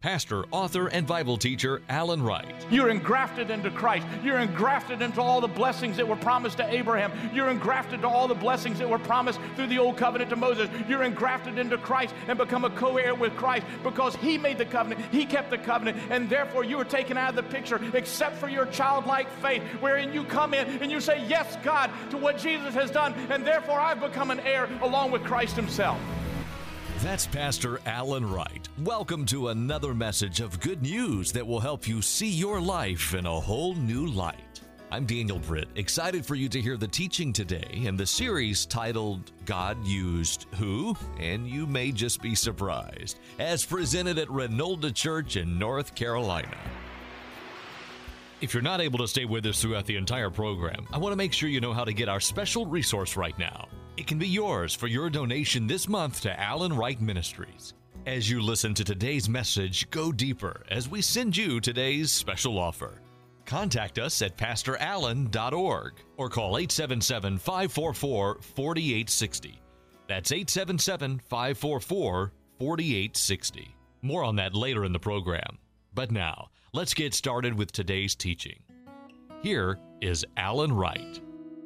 pastor, author, and Bible teacher Alan Wright. You're engrafted into Christ. You're engrafted into all the blessings that were promised to Abraham. You're engrafted to all the blessings that were promised through the old covenant to Moses. You're engrafted into Christ and become a co-heir with Christ because he made the covenant, he kept the covenant, and therefore you are taken out of the picture except for your childlike faith, wherein you come in and you say, yes, God, to what Jesus has done, and therefore I've become an heir along with Christ himself. That's Pastor Alan Wright. Welcome to another message of good news that will help you see your life in a whole new light. I'm Daniel Britt, excited for you to hear the teaching today in the series titled God Used Who? And you may just be surprised, as presented at Renolda Church in North Carolina. If you're not able to stay with us throughout the entire program, I want to make sure you know how to get our special resource right now. It can be yours for your donation this month to Alan Wright Ministries. As you listen to today's message, go deeper as we send you today's special offer. Contact us at pastorallen.org or call 877-544-4860. That's 877-544-4860. More on that later in the program. But now, let's get started with today's teaching. Here is Alan Wright.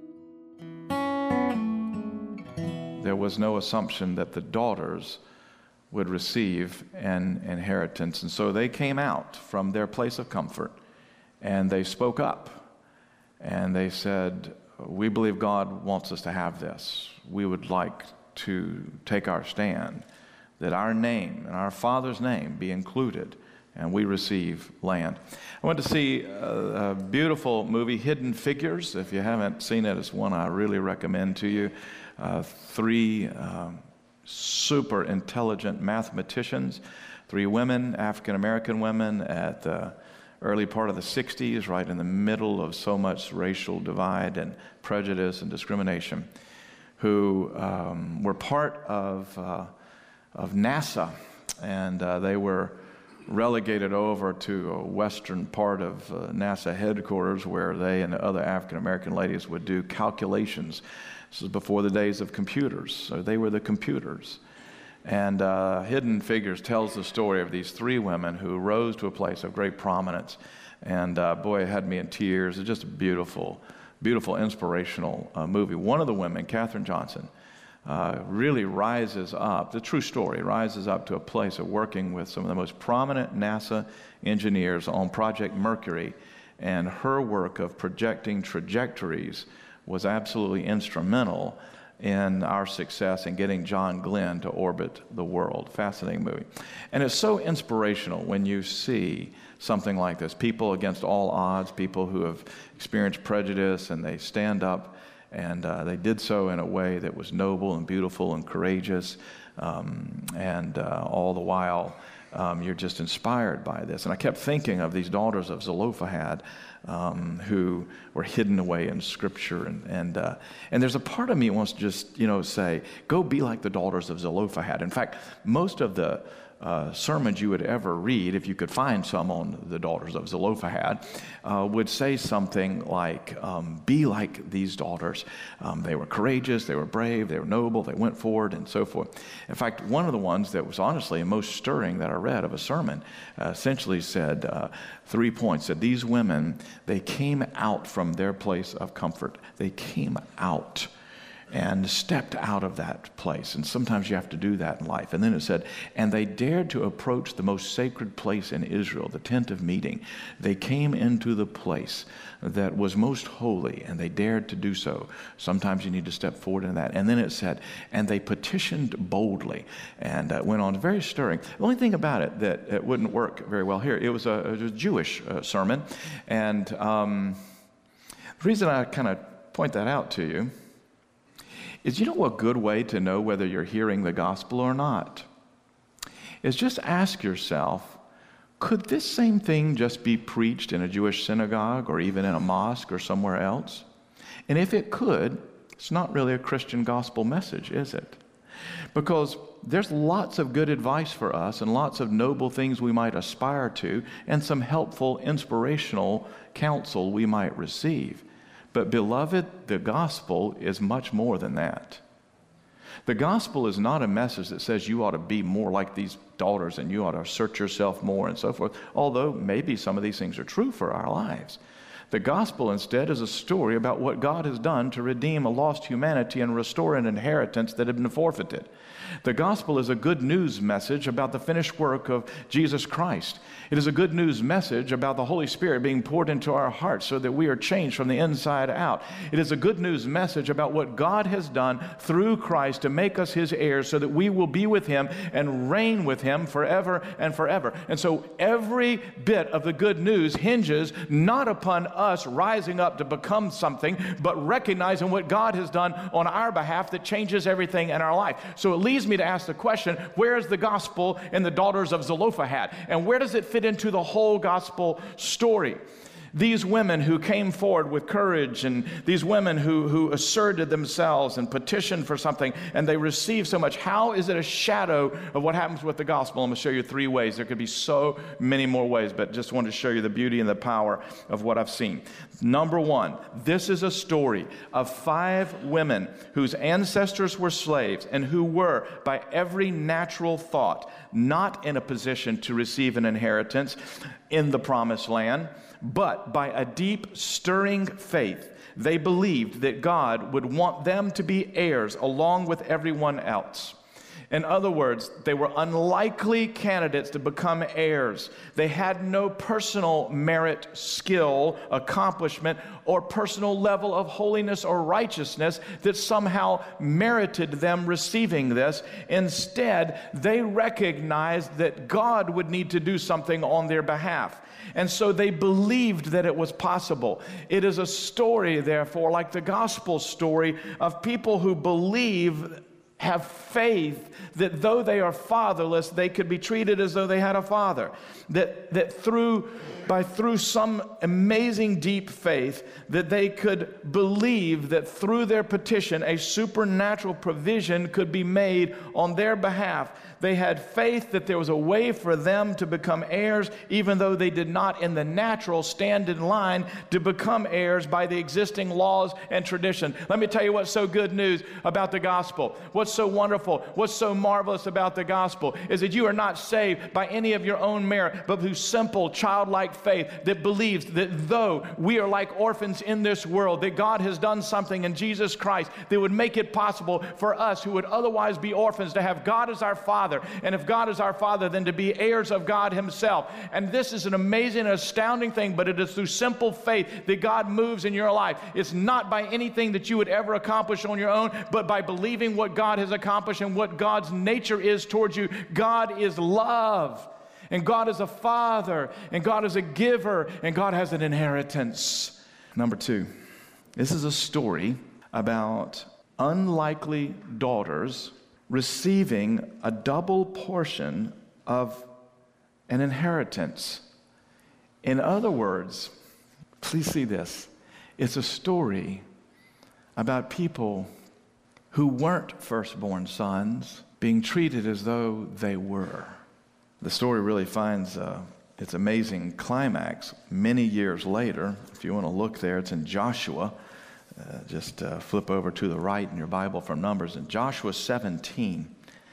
There was no assumption that the daughters would receive an inheritance. And so they came out from their place of comfort and they spoke up and they said, we believe God wants us to have this. We would like to take our stand, that our name and our Father's name be included, and we receive land. I went to see a beautiful movie, Hidden Figures. If you haven't seen it, it's one I really recommend to you. Three super intelligent mathematicians, three women, African-American women at the early part of the 60s, right in the middle of so much racial divide and prejudice and discrimination, who were part of NASA, and they were relegated over to a western part of NASA headquarters where they and the other African-American ladies would do calculations. This was before the days of computers, so they were the computers. And Hidden Figures tells the story of these three women who rose to a place of great prominence. And boy, it had me in tears. It's just a beautiful, beautiful, inspirational movie. One of the women, Katherine Johnson, really rises up, the true story, rises up to a place of working with some of the most prominent NASA engineers on Project Mercury, and her work of projecting trajectories was absolutely instrumental in our success in getting John Glenn to orbit the world. Fascinating movie. And it's so inspirational when you see something like this. People against all odds, people who have experienced prejudice, and they stand up, and they did so in a way that was noble and beautiful and courageous, and all the while you're just inspired by this. And I kept thinking of these daughters of Zelophehad who were hidden away in Scripture, and there's a part of me that wants to just say, go be like the daughters of Zelophehad. In fact, most of the sermons you would ever read, if you could find some on the daughters of Zelophehad, would say something like, be like these daughters. They were courageous, they were brave, they were noble, they went forward, and so forth. In fact, one of the ones that was honestly most stirring that I read of a sermon essentially said 3 points, that these women, they came out from their place of comfort. They came out and stepped out of that place. And sometimes you have to do that in life. And then it said, and they dared to approach the most sacred place in Israel, the tent of meeting. They came into the place that was most holy, and they dared to do so. Sometimes you need to step forward in that. And then it said, and they petitioned boldly, and went on. Very stirring. The only thing about it that it wouldn't work very well here, it was a Jewish sermon. And the reason I kind of point that out to you is, a good way to know whether you're hearing the gospel or not is just ask yourself, could this same thing just be preached in a Jewish synagogue or even in a mosque or somewhere else? And if it could, it's not really a Christian gospel message, is it? Because there's lots of good advice for us and lots of noble things we might aspire to and some helpful, inspirational counsel we might receive. But beloved, the gospel is much more than that. The gospel is not a message that says you ought to be more like these daughters and you ought to assert yourself more and so forth, although maybe some of these things are true for our lives. The gospel instead is a story about what God has done to redeem a lost humanity and restore an inheritance that had been forfeited. The gospel is a good news message about the finished work of Jesus Christ. It is a good news message about the Holy Spirit being poured into our hearts so that we are changed from the inside out. It is a good news message about what God has done through Christ to make us his heirs so that we will be with him and reign with him forever and forever. And so every bit of the good news hinges not upon us rising up to become something, but recognizing what God has done on our behalf that changes everything in our life. So it leads me to ask the question, where is the gospel in the daughters of Zelophehad? And where does it fit into the whole gospel story? These women who came forward with courage, and these women who asserted themselves and petitioned for something, and they received so much. How is it a shadow of what happens with the gospel? I'm going to show you 3 ways. There could be so many more ways, but just wanted to show you the beauty and the power of what I've seen. Number 1, this is a story of 5 women whose ancestors were slaves and who were, by every natural thought, not in a position to receive an inheritance in the promised land, but by a deep, stirring faith, they believed that God would want them to be heirs along with everyone else. In other words, they were unlikely candidates to become heirs. They had no personal merit, skill, accomplishment, or personal level of holiness or righteousness that somehow merited them receiving this. Instead, they recognized that God would need to do something on their behalf. And so they believed that it was possible. It is a story, therefore, like the gospel story of people who believe, have faith that though they are fatherless, they could be treated as though they had a father. That through some amazing deep faith, that they could believe that through their petition, a supernatural provision could be made on their behalf. They had faith that there was a way for them to become heirs, even though they did not in the natural stand in line to become heirs by the existing laws and tradition. Let me tell you what's so good news about the gospel. What's so wonderful, what's so marvelous about the gospel is that you are not saved by any of your own merit, but through simple childlike faith that believes that though we are like orphans in this world, that God has done something in Jesus Christ that would make it possible for us who would otherwise be orphans to have God as our Father. And if God is our Father, then to be heirs of God himself. And this is an amazing and astounding thing, but it is through simple faith that God moves in your life. It's not by anything that you would ever accomplish on your own, but by believing what God has accomplished and what God's nature is towards you. God is love, and God is a father, and God is a giver, and God has an inheritance. Number 2, this is a story about unlikely daughters receiving a double portion of an inheritance. In other words, please see this. It's a story about people who weren't firstborn sons being treated as though they were. The story really finds its amazing climax many years later. If you want to look there, it's in Joshua. Just flip over to the right in your Bible from Numbers, in Joshua 17.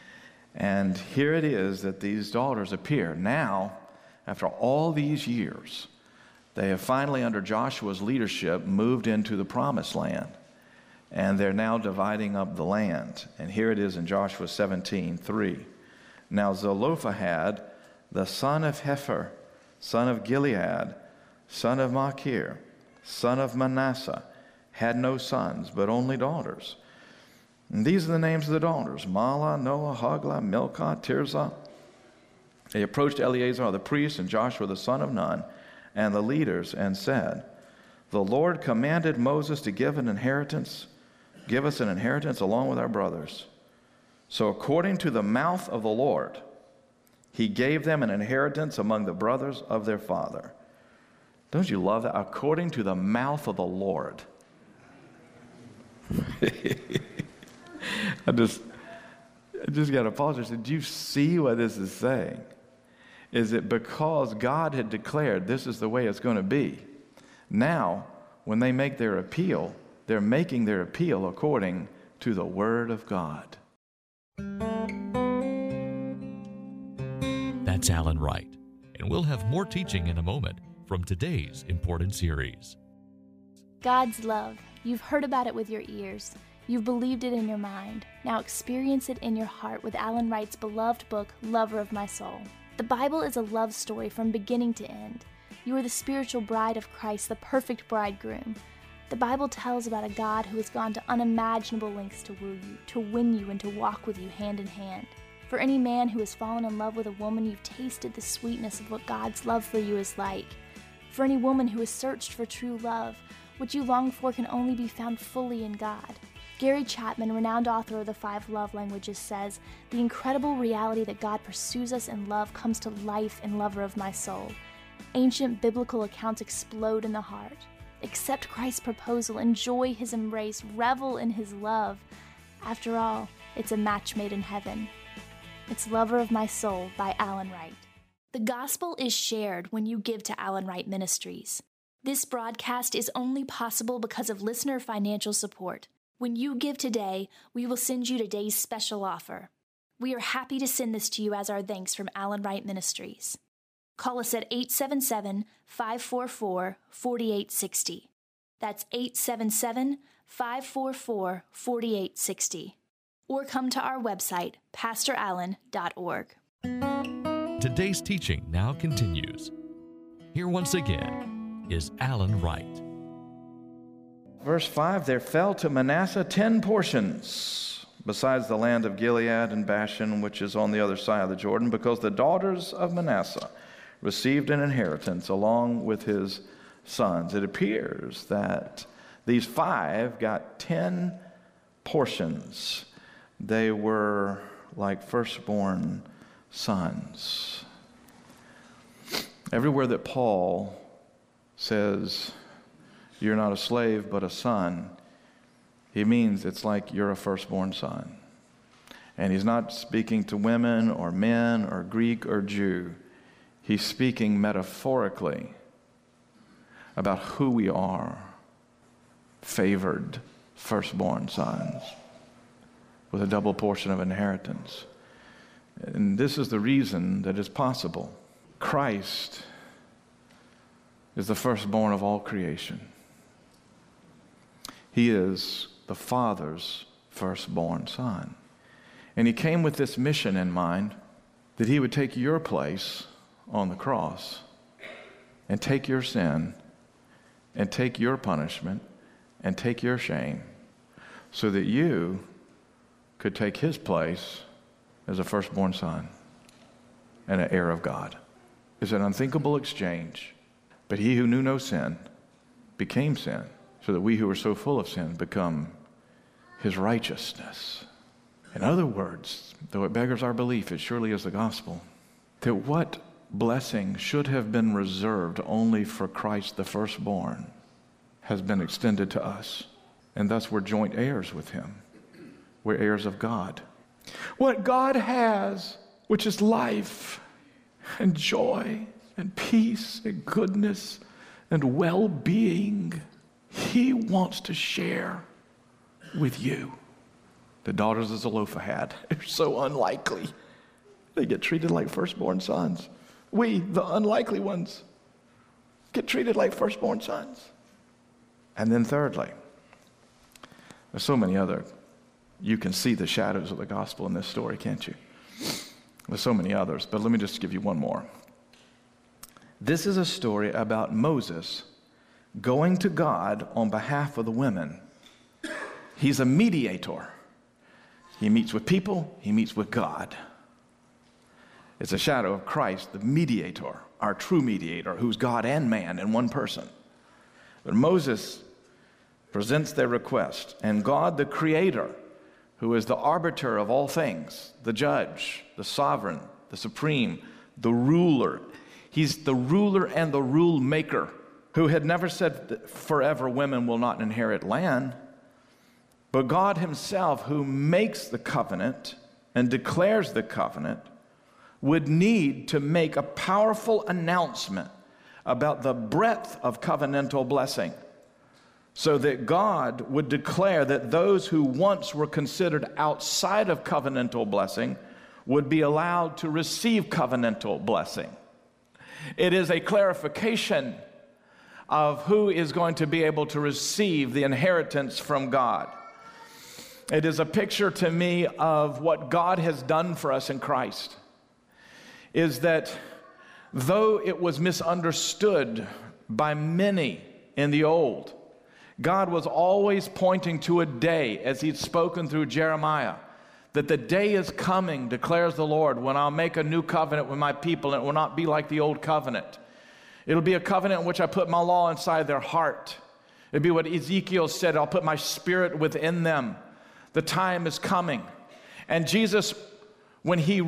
And here it is that these daughters appear. Now, after all these years, they have finally, under Joshua's leadership, moved into the promised land. And they're now dividing up the land. And here it is in Joshua 17:3. Now Zelophehad, the son of Hepher, son of Gilead, son of Machir, son of Manasseh, had no sons, but only daughters. And these are the names of the daughters: Mahlah, Noah, Hoglah, Milcah, Tirzah. They approached Eleazar the priest and Joshua the son of Nun and the leaders and said, "The Lord commanded Moses to give us an inheritance along with our brothers. So according to the mouth of the Lord, he gave them an inheritance among the brothers of their father." Don't you love that? According to the mouth of the Lord. I just got to pause. Did you see what this is saying? Is it because God had declared this is the way it's going to be? Now, when they make their appeal, they're making their appeal according to the Word of God. That's Alan Wright. And we'll have more teaching in a moment from today's important series. God's love. You've heard about it with your ears. You've believed it in your mind. Now experience it in your heart with Alan Wright's beloved book, Lover of My Soul. The Bible is a love story from beginning to end. You are the spiritual bride of Christ, the perfect bridegroom. The Bible tells about a God who has gone to unimaginable lengths to woo you, to win you, and to walk with you hand in hand. For any man who has fallen in love with a woman, you've tasted the sweetness of what God's love for you is like. For any woman who has searched for true love, what you long for can only be found fully in God. Gary Chapman, renowned author of the 5 Love Languages, says, "The incredible reality that God pursues us in love comes to life in Lover of My Soul. Ancient biblical accounts explode in the heart. Accept Christ's proposal, enjoy his embrace, revel in his love. After all, it's a match made in heaven." It's Lover of My Soul by Alan Wright. The gospel is shared when you give to Alan Wright Ministries. This broadcast is only possible because of listener financial support. When you give today, we will send you today's special offer. We are happy to send this to you as our thanks from Alan Wright Ministries. Call us at 877-544-4860. That's 877-544-4860. Or come to our website, pastorallen.org. Today's teaching now continues. Here once again is Alan Wright. Verse 5, there fell to Manasseh 10 portions, besides the land of Gilead and Bashan, which is on the other side of the Jordan, because the daughters of Manasseh received an inheritance along with his sons. It appears that these 5 got 10 portions. They were like firstborn sons. Everywhere that Paul says, you're not a slave but a son, he means it's like you're a firstborn son. And he's not speaking to women or men or Greek or Jew. He's speaking metaphorically about who we are, favored firstborn sons with a double portion of inheritance. And this is the reason that it's possible. Christ is the firstborn of all creation. He is the Father's firstborn son. And he came with this mission in mind, that he would take your place on the cross and take your sin and take your punishment and take your shame so that you could take his place as a firstborn son and an heir of God. It's an unthinkable exchange. But he who knew no sin became sin so that we who are so full of sin become his righteousness. In other words, though it beggars our belief, it surely is the gospel, that what blessing should have been reserved only for Christ the firstborn has been extended to us. And thus we're joint heirs with him. We're heirs of God. What God has, which is life and joy and peace and goodness and well-being, he wants to share with you. The daughters of Zelophehad are so unlikely. They get treated like firstborn sons. We, the unlikely ones, get treated like firstborn sons. And then thirdly, there's so many other, you can see the shadows of the gospel in this story, can't you? There's so many others, but let me just give you one more. This is a story about Moses going to God on behalf of the women. He's a mediator. He meets with people, he meets with God. It's a shadow of Christ, the mediator, our true mediator, who's God and man in one person. But Moses presents their request, and God, the creator, who is the arbiter of all things, the judge, the sovereign, the supreme, the ruler. He's the ruler and the rule maker, who had never said that forever women will not inherit land. But God himself, who makes the covenant and declares the covenant, would need to make a powerful announcement about the breadth of covenantal blessing, so that God would declare that those who once were considered outside of covenantal blessing would be allowed to receive covenantal blessing. It is a clarification of who is going to be able to receive the inheritance from God. It is a picture to me of what God has done for us in Christ, is that though it was misunderstood by many in the old, God was always pointing to a day, as he'd spoken through Jeremiah, that the day is coming, declares the Lord, when I'll make a new covenant with my people, and it will not be like the old covenant. It'll be a covenant in which I put my law inside their heart. It'll be what Ezekiel said, I'll put my spirit within them. The time is coming. And Jesus, when he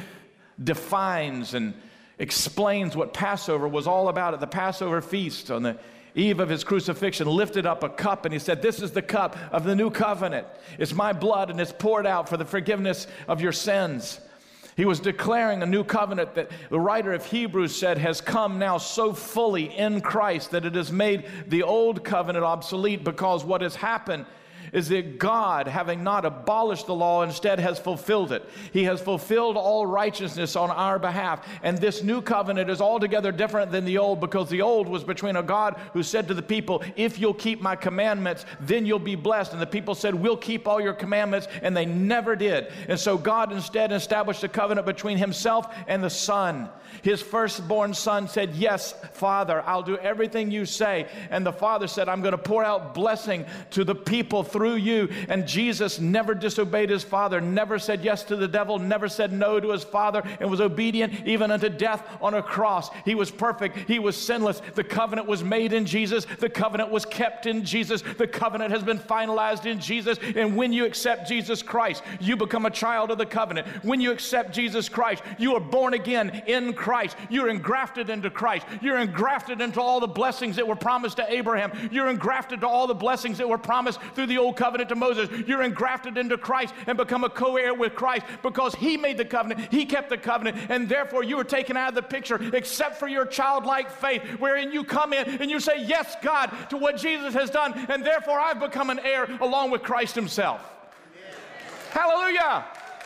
redefines and explains what Passover was all about at the Passover feast on the eve of his crucifixion, lifted up a cup and he said, this is the cup of the new covenant. It's my blood and it's poured out for the forgiveness of your sins. He was declaring a new covenant that the writer of Hebrews said has come now so fully in Christ that it has made the old covenant obsolete, because what has happened is that God, having not abolished the law, instead has fulfilled it. He has fulfilled all righteousness on our behalf. And this new covenant is altogether different than the old, because the old was between a God who said to the people, if you'll keep my commandments, then you'll be blessed. And the people said, we'll keep all your commandments, and they never did. And so God instead established a covenant between himself and the Son. His firstborn son said, yes, Father, I'll do everything you say. And the Father said, I'm going to pour out blessing to the people through you. And Jesus never disobeyed his Father, never said yes to the devil, never said no to his Father, and was obedient even unto death on a cross. He was perfect. He was sinless. The covenant was made in Jesus. The covenant was kept in Jesus. The covenant has been finalized in Jesus. And when you accept Jesus Christ, you become a child of the covenant. When you accept Jesus Christ, you are born again in Christ. You're engrafted into Christ. You're engrafted into all the blessings that were promised to Abraham. You're engrafted to all the blessings that were promised through the old covenant to Moses. You're engrafted into Christ and become a co-heir with Christ, because he made the covenant, he kept the covenant, and therefore you are taken out of the picture except for your childlike faith, wherein you come in and you say, yes, God, to what Jesus has done, and therefore I've become an heir along with Christ himself. Amen. Hallelujah.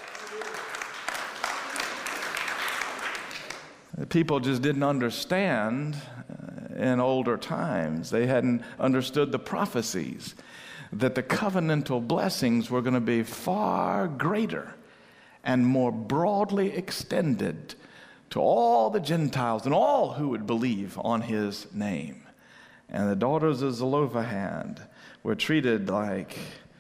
The people just didn't understand in older times. They hadn't understood the prophecies that the covenantal blessings were going to be far greater and more broadly extended to all the Gentiles and all who would believe on his name. And the daughters of Zelophehad were treated like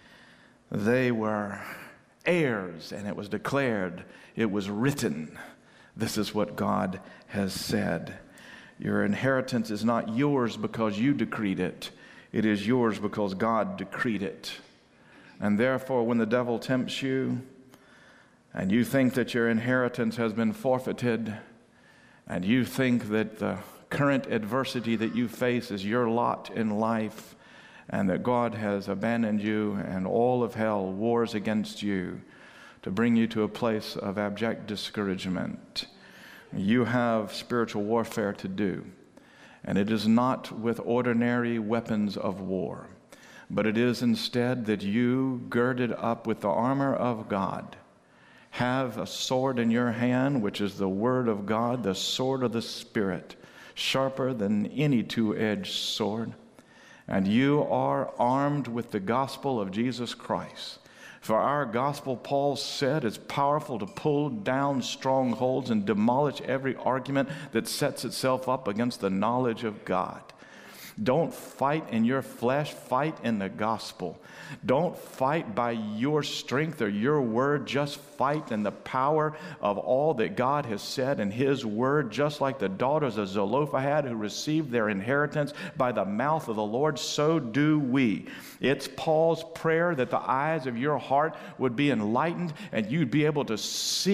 they were heirs, and it was declared, it was written, this is what God has said. Your inheritance is not yours because you decreed it. It is yours because God decreed it. And therefore, when the devil tempts you, and you think that your inheritance has been forfeited, and you think that the current adversity that you face is your lot in life, and that God has abandoned you, and all of hell wars against you to bring you to a place of abject discouragement, you have spiritual warfare to do. And it is not with ordinary weapons of war, but it is instead that you, girded up with the armor of God, have a sword in your hand, which is the word of God, the sword of the Spirit, sharper than any two-edged sword. And you are armed with the gospel of Jesus Christ. For our gospel, Paul said, is powerful to pull down strongholds and demolish every argument that sets itself up against the knowledge of God. Don't fight in your flesh, fight in the gospel. Don't fight by your strength or your word, just fight in the power of all that God has said in his word, just like the daughters of Zelophehad who received their inheritance by the mouth of the Lord, so do we. It's Paul's prayer that the eyes of your heart would be enlightened and you'd be able to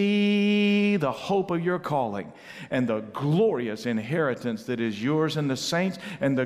see the hope of your calling and the glorious inheritance that is yours in the saints, and the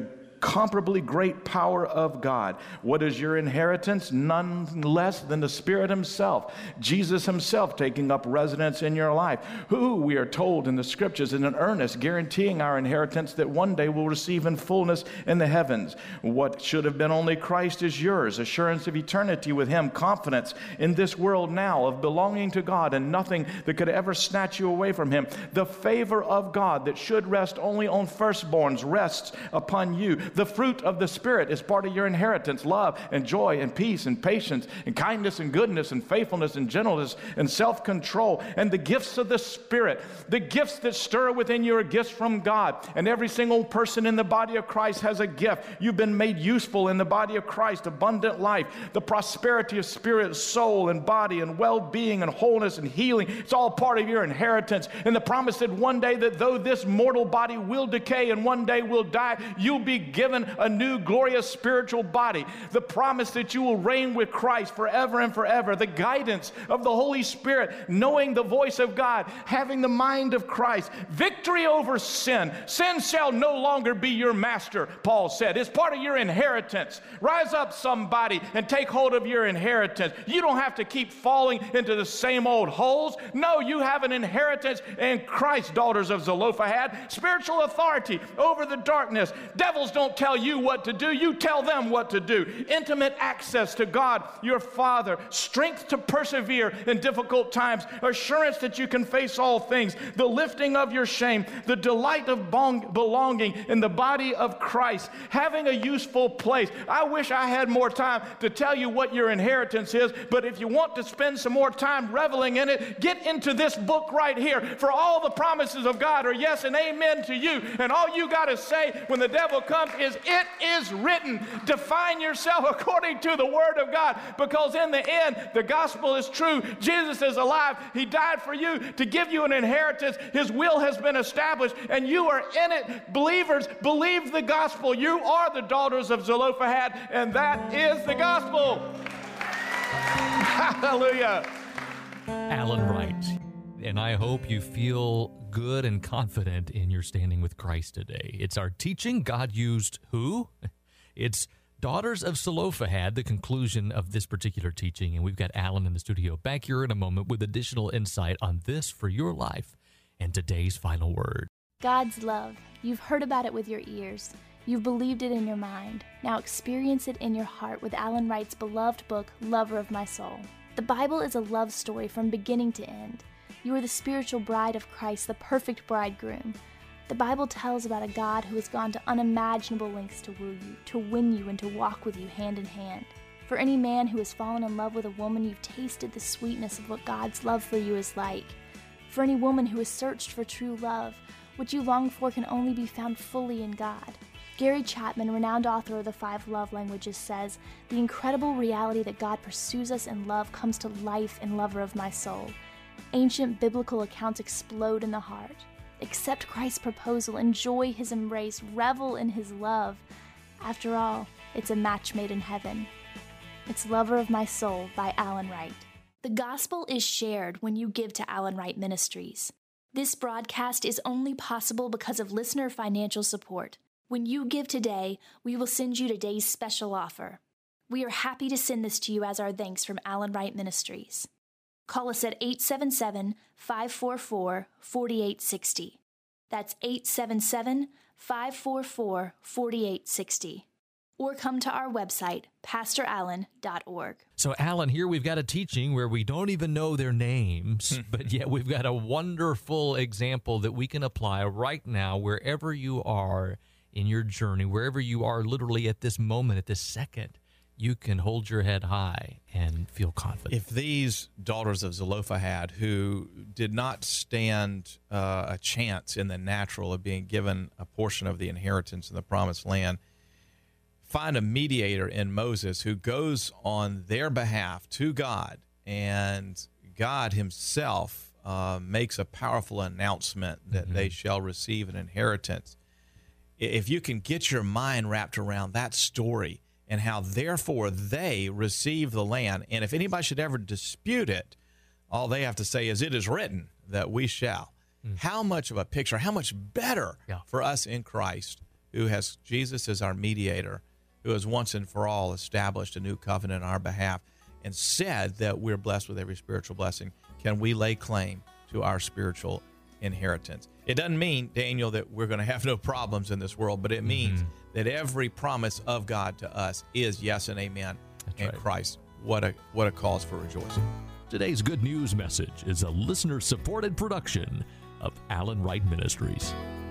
incomparably great power of God. What is your inheritance? None less than the Spirit himself, Jesus himself taking up residence in your life, who we are told in the scriptures is an earnest guaranteeing our inheritance that one day we'll receive in fullness in the heavens. What should have been only Christ is yours, assurance of eternity with him, confidence in this world now of belonging to God and nothing that could ever snatch you away from him. The favor of God that should rest only on firstborns rests upon you. The fruit of the Spirit is part of your inheritance, love and joy and peace and patience and kindness and goodness and faithfulness and gentleness and self-control. And the gifts of the Spirit, the gifts that stir within you are gifts from God. And every single person in the body of Christ has a gift. You've been made useful in the body of Christ, abundant life, the prosperity of spirit, soul, and body, and well-being and wholeness and healing. It's all part of your inheritance. And the promise that one day that though this mortal body will decay and one day will die, you'll be given a new glorious spiritual body. The promise that you will reign with Christ forever and forever. The guidance of the Holy Spirit, knowing the voice of God, having the mind of Christ. Victory over sin. Sin shall no longer be your master, Paul said. It's part of your inheritance. Rise up, somebody, and take hold of your inheritance. You don't have to keep falling into the same old holes. No, you have an inheritance in Christ, daughters of Zelophehad. Spiritual authority over the darkness. Devils don't tell you what to do. You tell them what to do. Intimate access to God, your Father. Strength to persevere in difficult times. Assurance that you can face all things. The lifting of your shame. The delight of belonging in the body of Christ. Having a useful place. I wish I had more time to tell you what your inheritance is, but if you want to spend some more time reveling in it, get into this book right here. For all the promises of God are yes and amen to you. And all you got to say when the devil comes is, it is written. Define yourself according to the word of God, because in the end, the gospel is true. Jesus is alive. He died for you to give you an inheritance. His will has been established, and you are in it. Believers, believe the gospel. You are the daughters of Zelophehad, and that is the gospel. Hallelujah. Alan Wright. And I hope you feel good and confident in your standing with Christ today. It's our teaching. God used who? It's Daughters of Zelophehad, the conclusion of this particular teaching. And we've got Alan in the studio back here in a moment with additional insight on this for your life and today's final word. God's love. You've heard about it with your ears. You've believed it in your mind. Now experience it in your heart with Alan Wright's beloved book, Lover of My Soul. The Bible is a love story from beginning to end. You are the spiritual bride of Christ, the perfect bridegroom. The Bible tells about a God who has gone to unimaginable lengths to woo you, to win you, and to walk with you hand in hand. For any man who has fallen in love with a woman, you've tasted the sweetness of what God's love for you is like. For any woman who has searched for true love, what you long for can only be found fully in God. Gary Chapman, renowned author of the 5 Love Languages, says, the incredible reality that God pursues us in love comes to life in Lover of My Soul. Ancient biblical accounts explode in the heart. Accept Christ's proposal, enjoy his embrace, revel in his love. After all, it's a match made in heaven. It's Lover of My Soul by Alan Wright. The gospel is shared when you give to Alan Wright Ministries. This broadcast is only possible because of listener financial support. When you give today, we will send you today's special offer. We are happy to send this to you as our thanks from Alan Wright Ministries. Call us at 877-544-4860. That's 877-544-4860. Or come to our website, PastorAlan.org. So, Alan, here we've got a teaching where we don't even know their names, but yet we've got a wonderful example that we can apply right now wherever you are in your journey, wherever you are literally at this moment, at this second. You can hold your head high and feel confident. If these daughters of Zelophehad, who did not stand a chance in the natural of being given a portion of the inheritance in the promised land, find a mediator in Moses who goes on their behalf to God, and God himself makes a powerful announcement that they shall receive an inheritance. If you can get your mind wrapped around that story, and how, therefore, they receive the land. And if anybody should ever dispute it, all they have to say is, it is written that we shall. How much of a picture, how much better for us in Christ Jesus as our mediator, who has once and for all established a new covenant on our behalf and said that we're blessed with every spiritual blessing, can we lay claim to our spiritual inheritance? It doesn't mean, Daniel, that we're going to have no problems in this world, but it means that every promise of God to us is yes and amen in Christ. What a cause for rejoicing. Today's Good News message is a listener-supported production of Alan Wright Ministries.